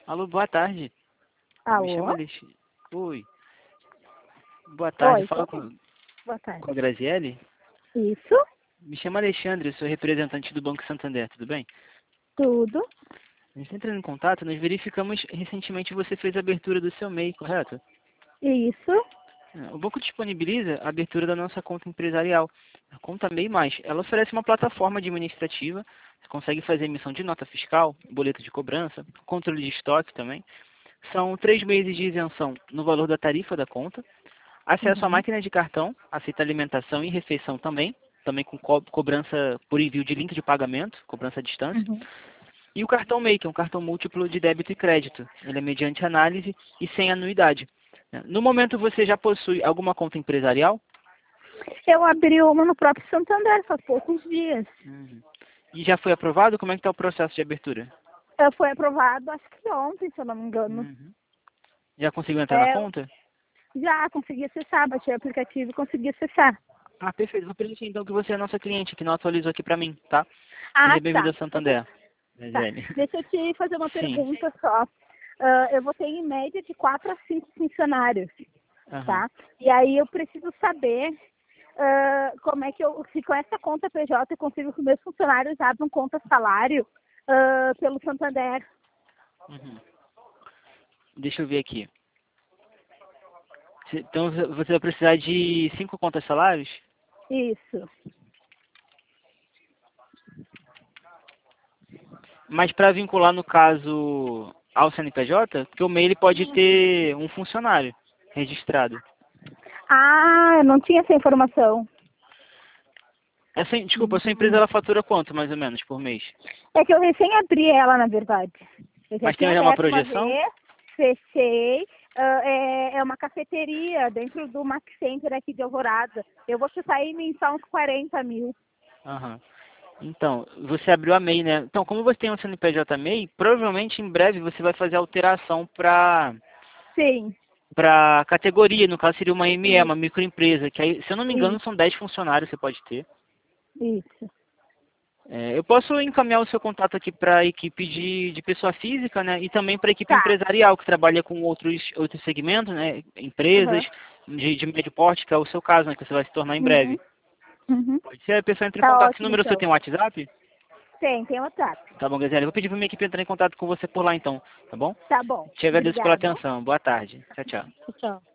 Alô, boa tarde. Me chama Alô? Alexandre. Oi. Boa tarde. Oi, Fala boa tarde. com a Graziele? Isso? Me chama Alexandre, eu sou representante do Banco Santander, tudo bem? Tudo? A gente está entrando em contato, nós verificamos recentemente você fez a abertura do seu MEI, correto? Isso? O banco disponibiliza a abertura da nossa conta empresarial, a conta MEI+. Ela oferece uma plataforma administrativa, você consegue fazer emissão de nota fiscal, boleto de cobrança, controle de estoque também. São 3 meses de isenção no valor da tarifa da conta, acesso à Uhum. máquina de cartão, aceita alimentação e refeição também, também com cobrança por envio de link de pagamento, cobrança à distância. Uhum. E o cartão MEI, que é um cartão múltiplo de débito e crédito. Ele é mediante análise e sem anuidade. No momento você já possui alguma conta empresarial? Eu abri uma no próprio Santander faz poucos dias. Uhum. E já foi aprovado? Como é que está o processo de abertura? Foi aprovado, acho que ontem, se eu não me engano. Uhum. Já conseguiu entrar na É, conta? já consegui acessar, baixei o aplicativo e consegui acessar. Ah, perfeito. Vou preencher então que você é nossa cliente, que não atualizou aqui para mim, tá? Ah, Seja bem-vindo tá. ao Santander. Gisele. Deixa eu te fazer uma Sim. pergunta só. Eu vou ter em média de 4 a 5 funcionários, Aham. tá? E aí eu preciso saber como é que se com essa conta PJ eu consigo que meus funcionários abram conta salário pelo Santander. Uhum. Deixa eu ver aqui. Então você vai precisar de 5 contas salários? Isso. Mas para vincular, no caso, ao CNPJ, porque o MEI ele pode ter um funcionário registrado. Ah, eu não tinha essa informação. Desculpa, a sua empresa ela fatura quanto, mais ou menos, por mês? É que eu recém abri ela, na verdade. Eu já Mas tinha tem já uma aberto uma projeção? vez, fechei. É uma cafeteria dentro do Max Center aqui de Alvorada. Eu vou sair mensal uns 40 mil. Aham. Então, você abriu a MEI, né? Então, como você tem um CNPJ MEI, provavelmente em breve você vai fazer alteração Sim. para categoria, no caso seria uma ME, Isso. uma microempresa, que aí, se eu não me engano, Isso. são 10 funcionários você pode ter. Isso. Eu posso encaminhar o seu contato aqui para a equipe de pessoa física, né? E também para a equipe Tá. empresarial, que trabalha com outros segmentos, né? Empresas Uhum. de médio porte, que é o seu caso, né? Que você vai se tornar em breve. Uhum. Uhum. Pode ser, a pessoa entra em Tá contato. Esse ótimo, número seu então. tem um WhatsApp? Tem WhatsApp. Tá bom, Gazelle. Eu vou pedir para minha equipe entrar em contato com você por lá, então. Tá bom? Tá bom. Te agradeço pela Obrigada. atenção. Boa tarde. Tchau, tchau. Tchau.